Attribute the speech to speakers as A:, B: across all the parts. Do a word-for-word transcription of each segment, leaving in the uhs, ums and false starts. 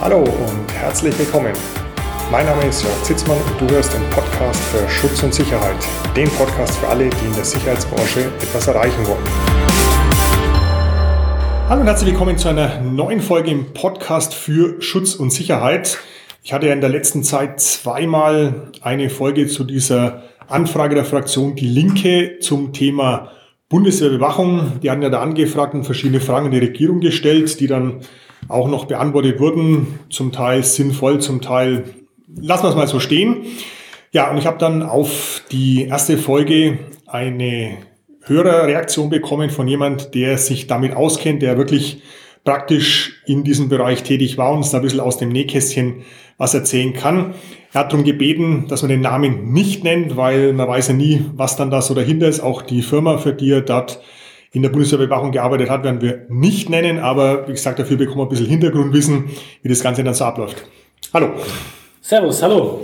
A: Hallo und herzlich willkommen. Mein Name ist Jörg Zitzmann und du hörst den Podcast für Schutz und Sicherheit. Den Podcast für alle, die in der Sicherheitsbranche etwas erreichen wollen. Hallo und herzlich willkommen zu einer neuen Folge im Podcast für Schutz und Sicherheit. Ich hatte ja in der letzten Zeit zweimal eine Folge zu dieser Anfrage der Fraktion Die Linke zum Thema Bundeswehrbewachung. Die hatten ja da angefragt und verschiedene Fragen an die Regierung gestellt, die dann auch noch beantwortet wurden. Zum Teil sinnvoll, zum Teil lassen wir es mal so stehen. Ja, und ich habe dann auf die erste Folge eine Hörerreaktion bekommen von jemand, der sich damit auskennt, der wirklich praktisch in diesem Bereich tätig war und uns da ein bisschen aus dem Nähkästchen was erzählen kann. Er hat darum gebeten, dass man den Namen nicht nennt, weil man weiß ja nie, was dann da so dahinter ist. Auch die Firma, für die er dort in der Bundeswehrbewachung gearbeitet hat, werden wir nicht nennen. Aber wie gesagt, dafür bekommen wir ein bisschen Hintergrundwissen, wie das Ganze dann so abläuft. Hallo.
B: Servus, hallo.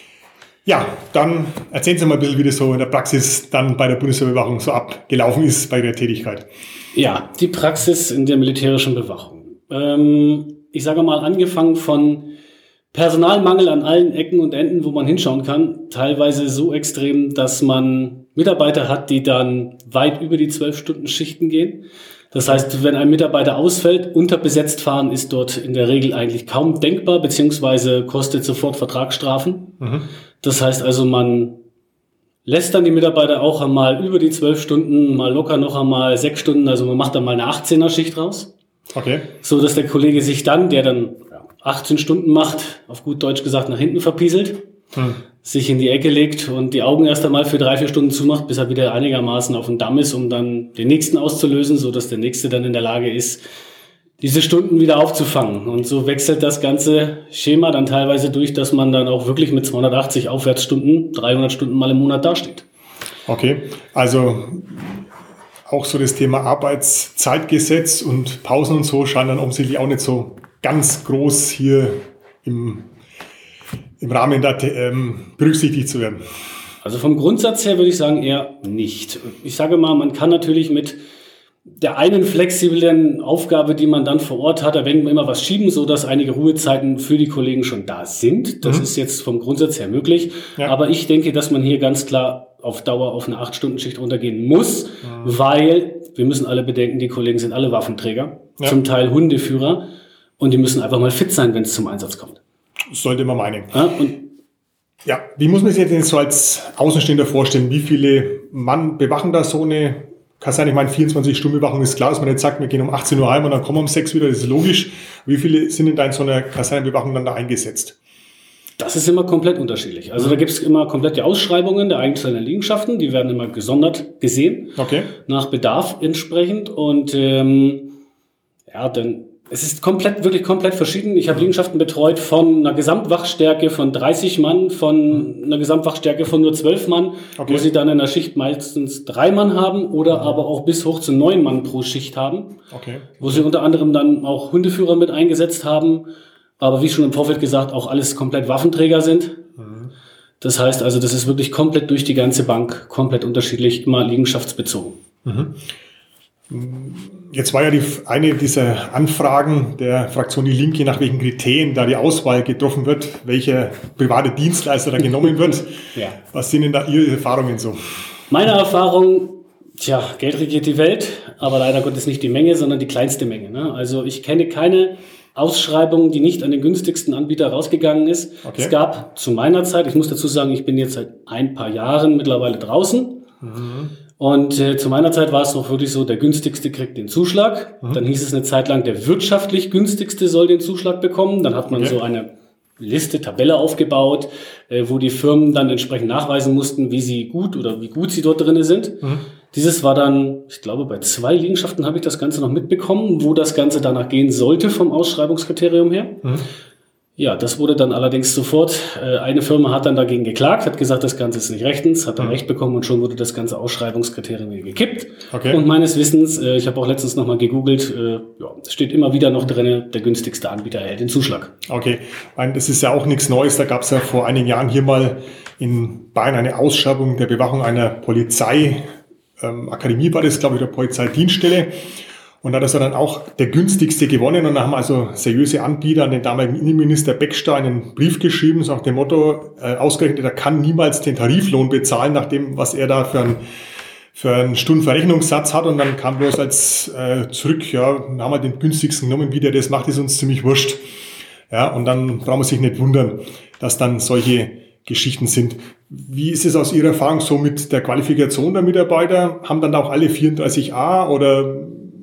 A: Ja, dann erzählen Sie mal ein bisschen, wie das so in der Praxis dann bei der Bundeswehrbewachung so abgelaufen ist bei der Tätigkeit.
B: Ja, die Praxis in der militärischen Bewachung. Ähm, ich sage mal, angefangen von Personalmangel an allen Ecken und Enden, wo man hinschauen kann, teilweise so extrem, dass man Mitarbeiter hat, die dann weit über die zwölf Stunden Schichten gehen. Das heißt, wenn ein Mitarbeiter ausfällt, unterbesetzt fahren ist dort in der Regel eigentlich kaum denkbar, beziehungsweise kostet sofort Vertragsstrafen. Mhm. Das heißt also, man lässt dann die Mitarbeiter auch einmal über die zwölf Stunden, mal locker noch einmal sechs Stunden, also man macht dann mal eine achtzehner Schicht raus. Okay. So dass der Kollege sich dann, der dann achtzehn Stunden macht, auf gut Deutsch gesagt nach hinten verpieselt, hm. sich in die Ecke legt und die Augen erst einmal für drei, vier Stunden zumacht, bis er wieder einigermaßen auf dem Damm ist, um dann den nächsten auszulösen, so dass der nächste dann in der Lage ist, diese Stunden wieder aufzufangen. Und so wechselt das ganze Schema dann teilweise durch, dass man dann auch wirklich mit zweihundertachtzig Aufwärtsstunden, dreihundert Stunden mal im Monat dasteht.
A: Okay, also auch so das Thema Arbeitszeitgesetz und Pausen und so scheinen dann offensichtlich auch nicht so ganz groß hier im, im Rahmen da ähm, berücksichtigt zu werden.
B: Also vom Grundsatz her würde ich sagen eher nicht. Ich sage mal, man kann natürlich mit der einen flexiblen Aufgabe, die man dann vor Ort hat, da werden wir immer was schieben, so dass einige Ruhezeiten für die Kollegen schon da sind. Das mhm. ist jetzt vom Grundsatz her möglich. Ja. Aber ich denke, dass man hier ganz klar auf Dauer auf eine acht-Stunden-Schicht runtergehen muss, mhm. weil wir müssen alle bedenken, die Kollegen sind alle Waffenträger, ja. zum Teil Hundeführer und die müssen einfach mal fit sein, wenn es zum Einsatz kommt.
A: Das sollte man meinen.
B: Ja, und
A: ja, wie muss man sich jetzt so als Außenstehender vorstellen? Wie viele Mann bewachen da so eine Kaserne? Ich meine, vierundzwanzig-Stunden-Bewachung ist klar, dass man nicht sagt, wir gehen um achtzehn Uhr heim und dann kommen wir um sechs wieder, das ist logisch. Wie viele sind denn da in so einer Kasernenbewachung dann da eingesetzt?
B: Das ist immer komplett unterschiedlich. Also da gibt es immer komplette Ausschreibungen der einzelnen Liegenschaften, die werden immer gesondert gesehen, okay. nach Bedarf entsprechend. Und ähm, ja, dann es ist komplett, wirklich komplett verschieden. Ich habe Liegenschaften betreut von einer Gesamtwachstärke von dreißig Mann, von einer Gesamtwachstärke von nur zwölf Mann, okay. wo sie dann in der Schicht meistens drei Mann haben oder mhm. aber auch bis hoch zu neun Mann pro Schicht haben, okay. wo sie unter anderem dann auch Hundeführer mit eingesetzt haben, aber wie schon im Vorfeld gesagt, auch alles komplett Waffenträger sind. Mhm. Das heißt also, das ist wirklich komplett durch die ganze Bank, komplett unterschiedlich, immer liegenschaftsbezogen.
A: Mhm. Jetzt war ja die, eine dieser Anfragen der Fraktion Die Linke, nach welchen Kriterien da die Auswahl getroffen wird, welcher private Dienstleister da genommen wird. Ja. Was sind denn da Ihre Erfahrungen so?
B: Meine Erfahrung, tja, Geld regiert die Welt, aber leider Gottes nicht die Menge, sondern die kleinste Menge. Ne? Also ich kenne keine Ausschreibung, die nicht an den günstigsten Anbieter rausgegangen ist. Okay. Es gab zu meiner Zeit, ich muss dazu sagen, ich bin jetzt seit ein paar Jahren mittlerweile draußen. Mhm. Und äh, zu meiner Zeit war es noch wirklich so, der günstigste kriegt den Zuschlag. Mhm. Dann hieß es eine Zeit lang, der wirtschaftlich günstigste soll den Zuschlag bekommen. Dann hat man okay. so eine Liste, Tabelle aufgebaut, äh, wo die Firmen dann entsprechend nachweisen mussten, wie sie gut oder wie gut sie dort drin sind. Mhm. Dieses war dann, ich glaube, bei zwei Liegenschaften habe ich das Ganze noch mitbekommen, wo das Ganze danach gehen sollte vom Ausschreibungskriterium her. Mhm. Ja, das wurde dann allerdings sofort, äh, eine Firma hat dann dagegen geklagt, hat gesagt, das Ganze ist nicht rechtens, hat dann mhm. Recht bekommen und schon wurde das ganze Ausschreibungskriterium gekippt. Okay. Und meines Wissens, äh, ich habe auch letztens nochmal gegoogelt, äh, ja, es steht immer wieder noch drin, der günstigste Anbieter erhält den Zuschlag.
A: Okay, das ist ja auch nichts Neues, da gab es ja vor einigen Jahren hier mal in Bayern eine Ausschreibung der Bewachung einer Polizeiakademie, ähm, war das, glaube ich, der Polizeidienststelle. Und da ist er dann auch der günstigste gewonnen. Und da haben also seriöse Anbieter an den damaligen Innenminister Beckstein einen Brief geschrieben, so nach dem Motto, äh, ausgerechnet, er kann niemals den Tariflohn bezahlen, nach dem, was er da für einen, für einen Stundenverrechnungssatz hat. Und dann kam bloß als äh, zurück, ja, dann haben wir den günstigsten genommen, wie der das macht, ist uns ziemlich wurscht. Ja, und dann braucht man sich nicht wundern, dass dann solche Geschichten sind. Wie ist es aus Ihrer Erfahrung so mit der Qualifikation der Mitarbeiter? Haben dann auch alle vierunddreißig a oder?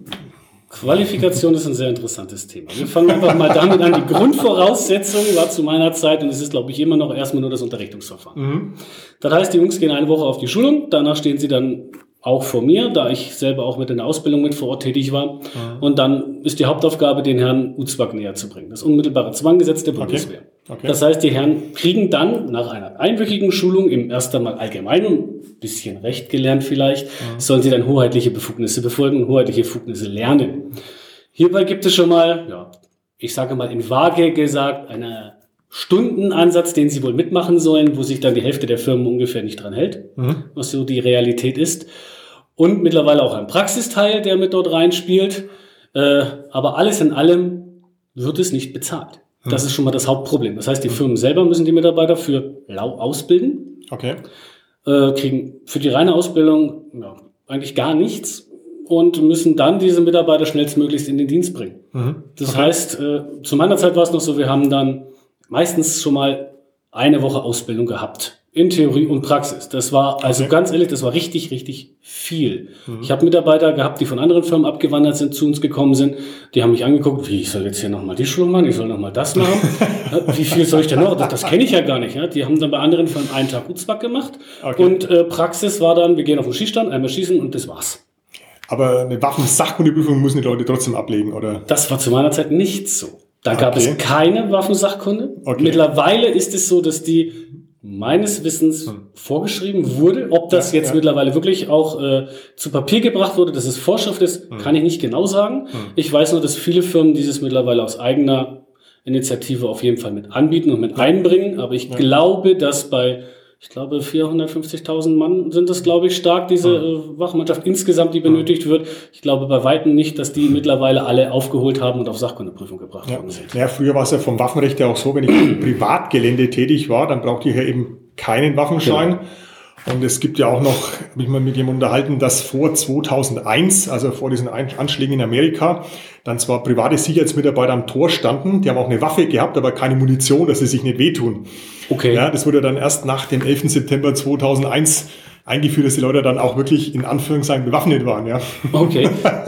B: Qualifikation ist ein sehr interessantes Thema. Wir fangen einfach mal damit an. Die Grundvoraussetzung war zu meiner Zeit, und es ist, glaube ich, immer noch erstmal nur das Unterrichtungsverfahren. Mhm. Das heißt, die Jungs gehen eine Woche auf die Schulung, danach stehen sie dann auch vor mir, da ich selber auch mit in der Ausbildung mit vor Ort tätig war. Mhm. Und dann ist die Hauptaufgabe, den Herrn U Z W A G näher zu bringen. Das unmittelbare Zwanggesetz der Bundeswehr. Okay. Okay. Das heißt, die Herren kriegen dann nach einer einwöchigen Schulung im ersten Mal allgemein und ein bisschen Recht gelernt vielleicht, mhm. sollen sie dann hoheitliche Befugnisse befolgen und hoheitliche Befugnisse lernen. Hierbei gibt es schon mal, ja, ich sage mal in vage gesagt, einen Stundenansatz, den sie wohl mitmachen sollen, wo sich dann die Hälfte der Firmen ungefähr nicht dran hält, mhm. was so die Realität ist. Und mittlerweile auch ein Praxisteil, der mit dort reinspielt. Äh, aber alles in allem wird es nicht bezahlt. Mhm. Das ist schon mal das Hauptproblem. Das heißt, die Firmen selber müssen die Mitarbeiter für lau ausbilden.
A: Okay.
B: Äh, kriegen für die reine Ausbildung ja, eigentlich gar nichts und müssen dann diese Mitarbeiter schnellstmöglichst in den Dienst bringen. Mhm. Das okay. heißt, äh, zu meiner Zeit war es noch so, wir haben dann meistens schon mal eine Woche Ausbildung gehabt. In Theorie und Praxis. Das war, also okay. ganz ehrlich, das war richtig, richtig viel. Mhm. Ich habe Mitarbeiter gehabt, die von anderen Firmen abgewandert sind, zu uns gekommen sind. Die haben mich angeguckt, wie, ich soll jetzt hier nochmal die Schulung machen, ich soll nochmal das machen. Wie viel soll ich denn noch? Das, das kenne ich ja gar nicht. Ja? Die haben dann bei anderen Firmen einen Tag U Z W A G gemacht. Okay. Und äh, Praxis war dann, wir gehen auf den Schießstand, einmal schießen und das war's.
A: Aber eine Waffensachkundeprüfung müssen die Leute trotzdem ablegen, oder?
B: Das war zu meiner Zeit nicht so. Da gab okay. es keine Waffensachkunde. Okay. Mittlerweile ist es so, dass die meines Wissens hm. vorgeschrieben wurde. Ob das ja, jetzt ja. mittlerweile wirklich auch äh, zu Papier gebracht wurde, dass es Vorschrift ist, hm. kann ich nicht genau sagen. Hm. Ich weiß nur, dass viele Firmen dieses mittlerweile aus eigener Initiative auf jeden Fall mit anbieten und mit einbringen. Aber ich ja. glaube, dass bei, ich glaube, vierhundertfünfzigtausend Mann sind das, glaube ich, stark, diese hm. äh, Wachmannschaft insgesamt, die benötigt hm. wird. Ich glaube bei Weitem nicht, dass die mittlerweile alle aufgeholt haben und auf Sachkundeprüfung gebracht
A: ja.
B: worden sind.
A: Ja, früher war es ja vom Waffenrecht ja auch so, wenn ich im Privatgelände tätig war, dann brauchte ich ja eben keinen Waffenschein. Ja. Und es gibt ja auch noch, habe ich mal mit jemandem unterhalten, dass vor zweitausendeins, also vor diesen Anschlägen in Amerika, dann zwar private Sicherheitsmitarbeiter am Tor standen, die haben auch eine Waffe gehabt, aber keine Munition, dass sie sich nicht wehtun. Okay. Ja, das wurde dann erst nach dem elften September zweitausendeins eingeführt, dass die Leute dann auch wirklich in Anführungszeichen bewaffnet waren. Ja.
B: Okay.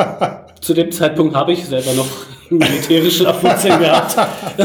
B: Zu dem Zeitpunkt habe ich selber noch militärische Abwurzeln gehabt.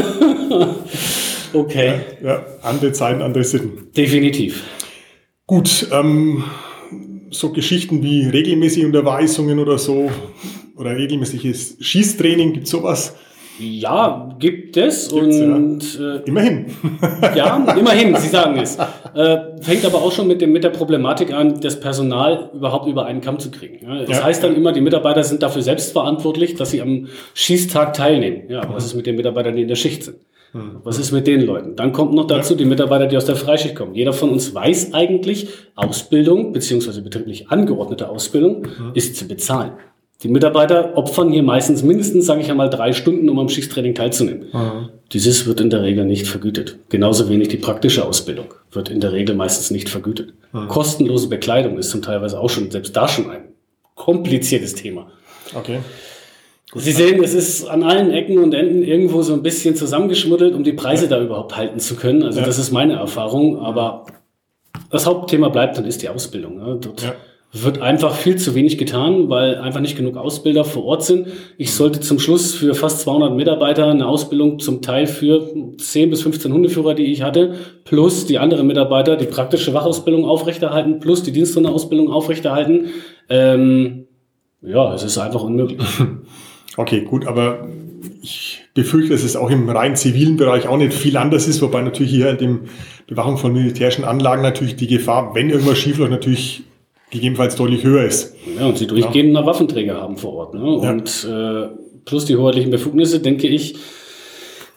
B: Okay.
A: Ja, ja, andere Zeiten, andere Sitten.
B: Definitiv.
A: Gut, ähm, so Geschichten wie regelmäßige Unterweisungen oder so oder regelmäßiges Schießtraining, gibt es sowas?
B: Ja, gibt es. Gibt's, und
A: ja. äh, immerhin.
B: Ja, immerhin, Sie sagen es. Äh, fängt aber auch schon mit, dem, mit der Problematik an, das Personal überhaupt über einen Kamm zu kriegen. Ja, das ja. heißt dann immer, die Mitarbeiter sind dafür selbst verantwortlich, dass sie am Schießtag teilnehmen. Ja, aber was ist mit den Mitarbeitern, die in der Schicht sind? Was ist mit den Leuten? Dann kommt noch dazu die Mitarbeiter, die aus der Freischicht kommen. Jeder von uns weiß eigentlich, Ausbildung beziehungsweise betrieblich angeordnete Ausbildung mhm. ist zu bezahlen. Die Mitarbeiter opfern hier meistens mindestens, sage ich einmal, drei Stunden, um am Schießtraining teilzunehmen. Mhm. Dieses wird in der Regel nicht vergütet. Genauso wenig die praktische Ausbildung wird in der Regel meistens nicht vergütet. Mhm. Kostenlose Bekleidung ist zum Teil auch schon, selbst da schon ein kompliziertes Thema.
A: Okay.
B: Sie sehen, es ist an allen Ecken und Enden irgendwo so ein bisschen zusammengeschmuddelt, um die Preise ja. da überhaupt halten zu können. Also ja. das ist meine Erfahrung. Aber das Hauptthema bleibt und ist die Ausbildung. Ne? Dort ja. wird einfach viel zu wenig getan, weil einfach nicht genug Ausbilder vor Ort sind. Ich sollte zum Schluss für fast zweihundert Mitarbeiter eine Ausbildung zum Teil für zehn bis fünfzehn Hundeführer, die ich hatte, plus die anderen Mitarbeiter, die praktische Wachausbildung aufrechterhalten, plus die Diensthundeausbildung aufrechterhalten. Ähm, ja, es ist einfach unmöglich.
A: Okay, gut, aber ich befürchte, dass es auch im rein zivilen Bereich auch nicht viel anders ist, wobei natürlich hier in der Bewachung von militärischen Anlagen natürlich die Gefahr, wenn irgendwas schiefläuft, natürlich gegebenenfalls deutlich höher ist.
B: Ja, und sie durchgehend ja. Waffenträger haben vor Ort. Ne? Und ja. äh, plus die hoheitlichen Befugnisse, denke ich,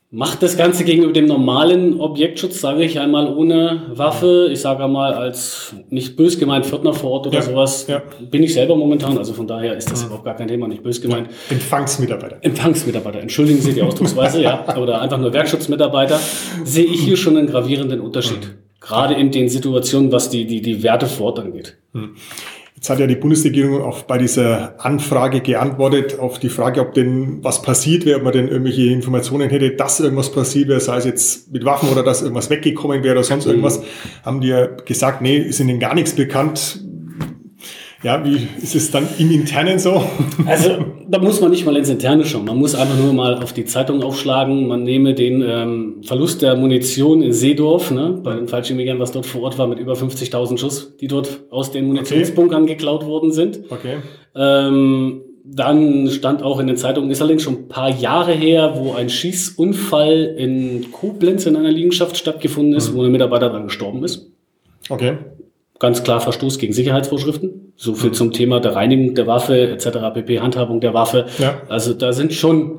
B: macht das Ganze gegenüber dem normalen Objektschutz, sage ich einmal, ohne Waffe. Ich sage einmal als nicht bös gemeint Pförtner vor Ort oder ja, sowas. Ja. Bin ich selber momentan, also von daher ist das mhm. überhaupt gar kein Thema, nicht bös gemeint.
A: Ja. Empfangsmitarbeiter.
B: Empfangsmitarbeiter, entschuldigen Sie die Ausdrucksweise, ja. Oder einfach nur Werkschutzmitarbeiter. Sehe ich hier schon einen gravierenden Unterschied. Mhm. Gerade in den Situationen, was die, die, die Werte vor Ort angeht. Mhm.
A: Jetzt hat ja die Bundesregierung auch bei dieser Anfrage geantwortet auf die Frage, ob denn was passiert wäre, ob man denn irgendwelche Informationen hätte, dass irgendwas passiert wäre, sei es jetzt mit Waffen oder dass irgendwas weggekommen wäre oder sonst irgendwas. Mhm. Haben die ja gesagt, nee, ist ihnen gar nichts bekannt. Ja, wie ist es dann im Internen so?
B: Also da muss man nicht mal ins Interne schauen. Man muss einfach nur mal auf die Zeitung aufschlagen. Man nehme den ähm, Verlust der Munition in Seedorf, ne, bei den Fallschirmjägern, was dort vor Ort war, mit über fünfzigtausend Schuss, die dort aus den Munitionsbunkern okay. geklaut worden sind.
A: Okay.
B: Ähm, dann stand auch in den Zeitungen, ist allerdings schon ein paar Jahre her, wo ein Schießunfall in Koblenz in einer Liegenschaft stattgefunden ist, mhm. wo ein Mitarbeiter dann gestorben ist.
A: Okay.
B: Ganz klar Verstoß gegen Sicherheitsvorschriften. So viel zum Thema der Reinigung der Waffe et cetera pp., Handhabung der Waffe.
A: Ja.
B: Also da sind schon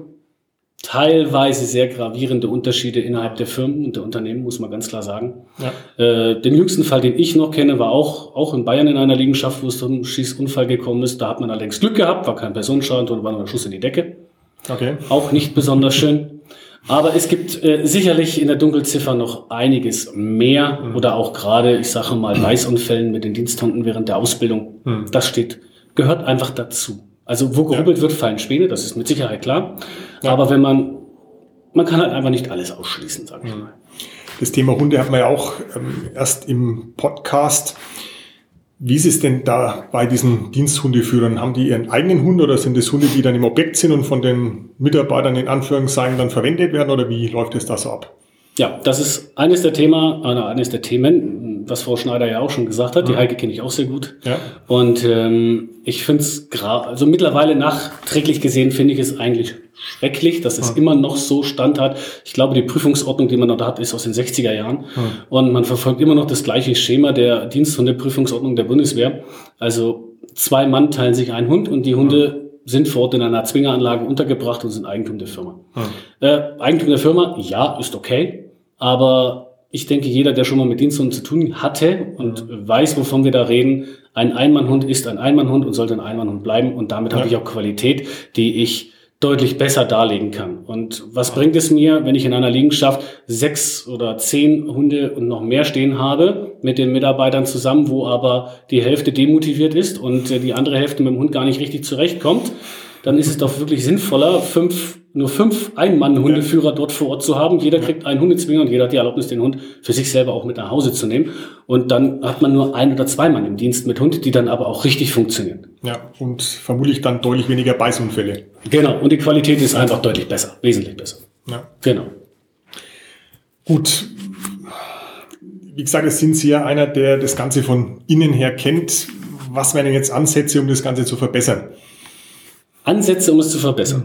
B: teilweise sehr gravierende Unterschiede innerhalb der Firmen und der Unternehmen, muss man ganz klar sagen.
A: Ja.
B: Äh, den jüngsten Fall, den ich noch kenne, war auch, auch in Bayern in einer Liegenschaft, wo es zu einem Schießunfall gekommen ist. Da hat man allerdings Glück gehabt, war kein Personenschaden, sondern war nur ein Schuss in die Decke.
A: Okay.
B: Auch nicht besonders schön. Aber es gibt äh, sicherlich in der Dunkelziffer noch einiges mehr mhm. oder auch gerade, ich sage mal, Weißunfällen mit den Diensthunden während der Ausbildung. Mhm. Das steht, gehört einfach dazu. Also wo gerubbelt ja. wird, fallen Späne, das ist mit Sicherheit klar. Ja. Aber wenn man, man kann halt einfach nicht alles ausschließen, sage ich
A: mhm.
B: mal.
A: Das Thema Hunde hat man ja auch ähm, erst im Podcast. Wie ist es denn da bei diesen Diensthundeführern? Haben die ihren eigenen Hund oder sind das Hunde, die dann im Objekt sind und von den Mitarbeitern in Anführungszeichen dann verwendet werden oder wie läuft es da so ab?
B: Ja, das ist eines der Thema, äh, eines der Themen, was Frau Schneider ja auch schon gesagt hat. Mhm. Die Heike kenne ich auch sehr gut.
A: Ja.
B: Und ähm, ich finde es gerade, also mittlerweile nachträglich gesehen, finde ich es eigentlich schrecklich, dass es mhm. immer noch so Stand hat. Ich glaube, die Prüfungsordnung, die man noch hat, ist aus den sechziger Jahren. Mhm. Und man verfolgt immer noch das gleiche Schema der Diensthundeprüfungsordnung der Bundeswehr. Also zwei Mann teilen sich einen Hund und die Hunde mhm. sind vor Ort in einer Zwingeranlage untergebracht und sind Eigentum der Firma. Mhm. Äh, Eigentum der Firma, ja, ist okay. Aber ich denke, jeder, der schon mal mit Diensthunden zu tun hatte und mhm. weiß, wovon wir da reden, ein Einmannhund ist ein Einmannhund und sollte ein Einmannhund bleiben. Und damit ja. habe ich auch Qualität, die ich deutlich besser darlegen kann. Und was bringt es mir, wenn ich in einer Liegenschaft sechs oder zehn Hunde und noch mehr stehen habe mit den Mitarbeitern zusammen, wo aber die Hälfte demotiviert ist und die andere Hälfte mit dem Hund gar nicht richtig zurechtkommt? Dann ist es doch wirklich sinnvoller, fünf, nur fünf Ein-Mann-Hundeführer dort vor Ort zu haben. Jeder kriegt einen Hundezwinger und jeder hat die Erlaubnis, den Hund für sich selber auch mit nach Hause zu nehmen. Und dann hat man nur ein oder zwei Mann im Dienst mit Hund, die dann aber auch richtig funktionieren.
A: Ja, und vermutlich dann deutlich weniger Beißunfälle.
B: Genau, und die Qualität ist einfach deutlich besser, wesentlich besser.
A: Ja.
B: Genau.
A: Gut. Wie gesagt, es sind Sie ja einer, der das Ganze von innen her kennt. Was wären denn jetzt Ansätze, um das Ganze zu verbessern?
B: Ansätze, um es zu verbessern.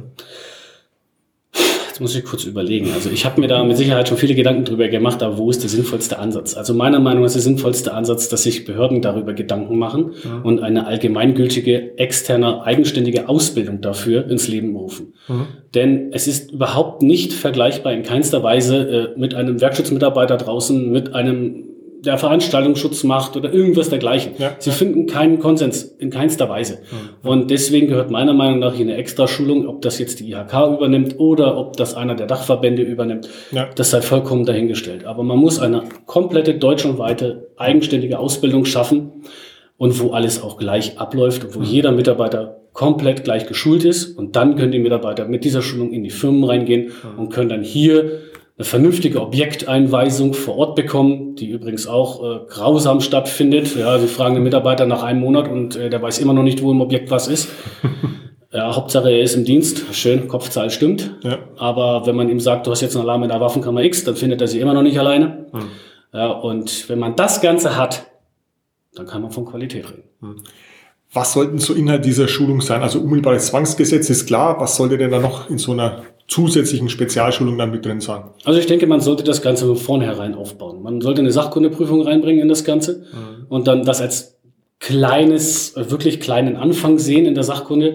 B: Jetzt muss ich kurz überlegen. Also ich habe mir da mit Sicherheit schon viele Gedanken drüber gemacht, aber wo ist der sinnvollste Ansatz? Also meiner Meinung nach ist der sinnvollste Ansatz, dass sich Behörden darüber Gedanken machen ja. und eine allgemeingültige, externe, eigenständige Ausbildung dafür ins Leben rufen. Mhm. Denn es ist überhaupt nicht vergleichbar in keinster Weise äh, mit einem Werkschutzmitarbeiter draußen, mit einem der Veranstaltungsschutz macht oder irgendwas dergleichen. Ja, Sie ja. finden keinen Konsens in keinster Weise. Mhm. Und deswegen gehört meiner Meinung nach hier eine Extraschulung, ob das jetzt die I H K übernimmt oder ob das einer der Dachverbände übernimmt. Ja. Das sei vollkommen dahingestellt. Aber man muss eine komplette deutschlandweite eigenständige Ausbildung schaffen und wo alles auch gleich abläuft und wo mhm. jeder Mitarbeiter komplett gleich geschult ist. Und dann können die Mitarbeiter mit dieser Schulung in die Firmen reingehen mhm. und können dann hier eine vernünftige Objekteinweisung vor Ort bekommen, die übrigens auch äh, grausam stattfindet. Ja, sie fragen den Mitarbeiter nach einem Monat und äh, der weiß immer noch nicht, wo im Objekt was ist. Ja, Hauptsache er ist im Dienst. Schön, Kopfzahl stimmt. Ja. Aber wenn man ihm sagt, du hast jetzt einen Alarm in der Waffenkammer X, dann findet er sie immer noch nicht alleine. Hm. Ja, und wenn man das Ganze hat, dann kann man von Qualität reden.
A: Hm. Was sollten so Inhalt dieser Schulung sein? Also unmittelbares Zwangsgesetz ist klar. Was sollte denn da noch in so einer zusätzlichen Spezialschulung dann mit drin sein?
B: Also ich denke, man sollte das Ganze von vornherein aufbauen. Man sollte eine Sachkundeprüfung reinbringen in das Ganze mhm. und dann das als kleines, wirklich kleinen Anfang sehen in der Sachkunde.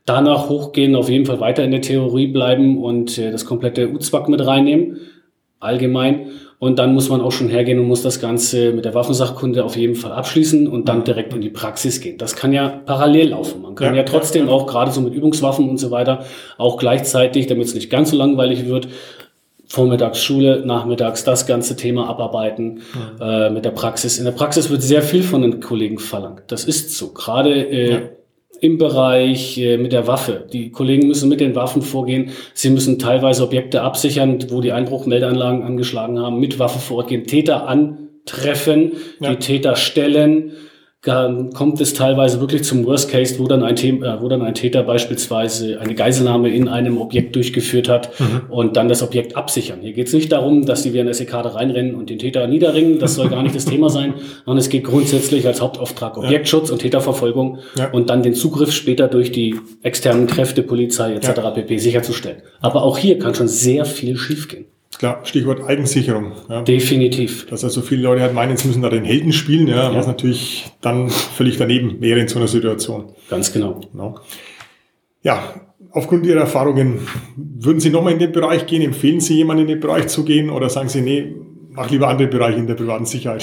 B: danach hochgehen, auf jeden Fall weiter in der Theorie bleiben und äh, das komplette U Z W A G mit reinnehmen, allgemein. Und dann muss man auch schon hergehen und muss das Ganze mit der Waffensachkunde auf jeden Fall abschließen und dann direkt in die Praxis gehen. Das kann ja parallel laufen. Man kann ja, ja trotzdem ja, ja. auch gerade so mit Übungswaffen und so weiter auch gleichzeitig, damit es nicht ganz so langweilig wird, vormittags Schule, nachmittags das ganze Thema abarbeiten mhm. äh, mit der Praxis. In der Praxis wird sehr viel von den Kollegen verlangt. Das ist so. Gerade äh, ja. im Bereich äh, mit der Waffe. Die Kollegen müssen mit den Waffen vorgehen. Sie müssen teilweise Objekte absichern, wo die Einbruchmeldeanlagen angeschlagen haben, mit Waffe vor Ort gehen, Täter antreffen, ja. die Täter stellen. Dann kommt es teilweise wirklich zum Worst Case, wo dann ein Thema, wo dann ein Täter beispielsweise eine Geiselnahme in einem Objekt durchgeführt hat mhm. und dann das Objekt absichern. Hier geht es nicht darum, dass die wie ein S E K da reinrennen und den Täter niederringen. Das soll gar nicht das Thema sein, sondern es geht grundsätzlich als Hauptauftrag Objektschutz ja. und Täterverfolgung ja. und dann den Zugriff später durch die externen Kräfte, Polizei et cetera ja. pp. Sicherzustellen. Aber auch hier kann schon sehr viel schiefgehen.
A: Klar, Stichwort Eigensicherung. Ja.
B: Definitiv.
A: Dass also viele Leute halt meinen, sie müssen da den Helden spielen, ja, ja. was natürlich dann völlig daneben wäre in so einer Situation.
B: Ganz genau.
A: genau. Ja, aufgrund Ihrer Erfahrungen, würden Sie nochmal in den Bereich gehen? Empfehlen Sie jemanden in den Bereich zu gehen oder sagen Sie, nee, mach lieber andere Bereiche in der privaten Sicherheit?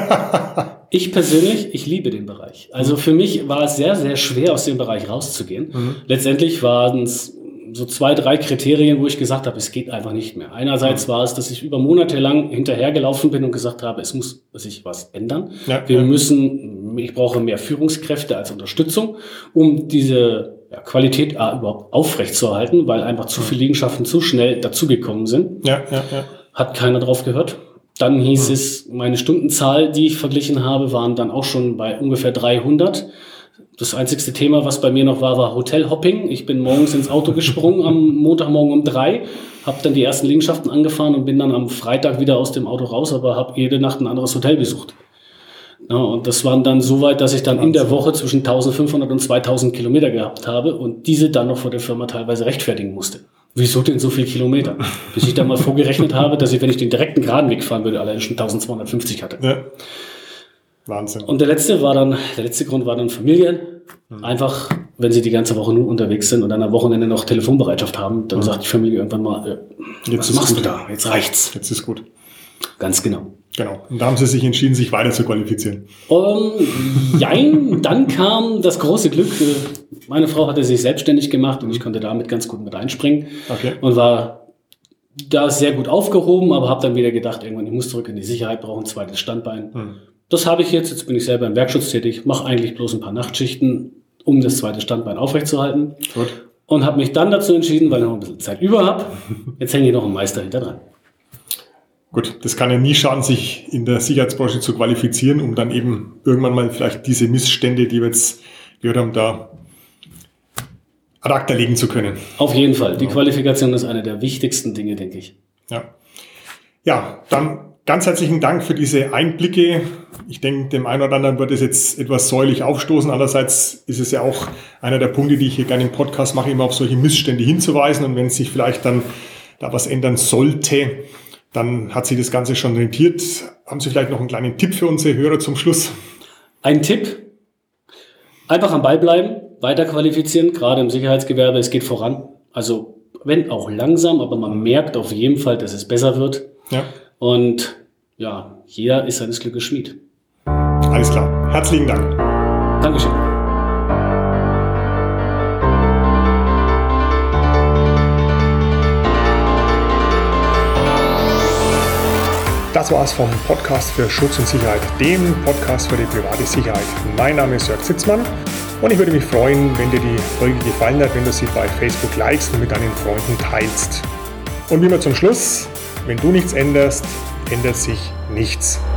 B: Ich persönlich, ich liebe den Bereich. Also für mich war es sehr, sehr schwer, aus dem Bereich rauszugehen. Mhm. Letztendlich waren es so zwei, drei Kriterien, wo ich gesagt habe, es geht einfach nicht mehr. Einerseits war es, dass ich über Monate lang hinterhergelaufen bin und gesagt habe, es muss sich was ändern. Ja, Wir ja. müssen, ich brauche mehr Führungskräfte als Unterstützung, um diese ja, Qualität A, überhaupt aufrechtzuerhalten, weil einfach zu viele Liegenschaften zu schnell dazugekommen sind.
A: Ja, ja, ja.
B: Hat keiner drauf gehört. Dann hieß mhm. es, meine Stundenzahl, die ich verglichen habe, waren dann auch schon bei ungefähr dreihundert. Das einzigste Thema, was bei mir noch war, war Hotelhopping. Ich bin morgens ins Auto gesprungen am Montagmorgen um drei, habe dann die ersten Liegenschaften angefahren und bin dann am Freitag wieder aus dem Auto raus, aber habe jede Nacht ein anderes Hotel besucht. Ja, und das waren dann so weit, dass ich dann in der Woche zwischen eintausendfünfhundert und zweitausend Kilometer gehabt habe und diese dann noch vor der Firma teilweise rechtfertigen musste. Wieso denn so viele Kilometer? Bis ich dann mal vorgerechnet habe, dass ich, wenn ich den direkten geraden Weg fahren würde, allein schon eintausendzweihundertfünfzig hatte. Ja.
A: Wahnsinn.
B: Und der letzte war dann, der letzte Grund war dann Familien. Mhm. Einfach, wenn sie die ganze Woche nur unterwegs sind und dann am Wochenende noch Telefonbereitschaft haben, dann mhm. sagt die Familie irgendwann mal, äh,
A: jetzt
B: was machst
A: gut.
B: du da? Jetzt reicht's.
A: Jetzt ist gut.
B: Ganz genau.
A: Genau. Und da haben sie sich entschieden, sich weiter zu qualifizieren.
B: Um, jein, dann kam das große Glück. Meine Frau hatte sich selbstständig gemacht und ich konnte damit ganz gut mit einspringen. Okay. Und war da sehr gut aufgehoben, aber habe dann wieder gedacht, irgendwann, ich muss zurück in die Sicherheit, brauche ein zweites Standbein. Mhm. Das habe ich jetzt. Jetzt bin ich selber im Werkschutz tätig, mache eigentlich bloß ein paar Nachtschichten, um das zweite Standbein aufrechtzuerhalten. Gut. Und habe mich dann dazu entschieden, weil ich noch ein bisschen Zeit über habe, jetzt hänge ich noch einen Meister hinter dran.
A: Gut, das kann ja nie schaden, sich in der Sicherheitsbranche zu qualifizieren, um dann eben irgendwann mal vielleicht diese Missstände, die wir jetzt gehört haben, da ad acta legen zu können.
B: Auf jeden Fall. Die ja. Qualifikation ist eine der wichtigsten Dinge, denke ich.
A: Ja. Ja, dann ganz herzlichen Dank für diese Einblicke. Ich denke, dem einen oder anderen wird es jetzt etwas säuerlich aufstoßen. Andererseits ist es ja auch einer der Punkte, die ich hier gerne im Podcast mache, immer auf solche Missstände hinzuweisen. Und wenn sich vielleicht dann da was ändern sollte, dann hat sich das Ganze schon rentiert. Haben Sie vielleicht noch einen kleinen Tipp für unsere Hörer zum Schluss?
B: Ein Tipp? Einfach am Ball bleiben, weiter qualifizieren, gerade im Sicherheitsgewerbe. Es geht voran. Also wenn auch langsam, aber man merkt auf jeden Fall, dass es besser wird. Ja. Und ja, jeder ist seines Glückes Schmied.
A: Alles klar. Herzlichen Dank.
B: Dankeschön.
A: Das war's vom Podcast für Schutz und Sicherheit, dem Podcast für die private Sicherheit. Mein Name ist Jörg Sitzmann und ich würde mich freuen, wenn dir die Folge gefallen hat, wenn du sie bei Facebook likest und mit deinen Freunden teilst. Und wie immer zum Schluss, wenn du nichts änderst, ändert sich nichts.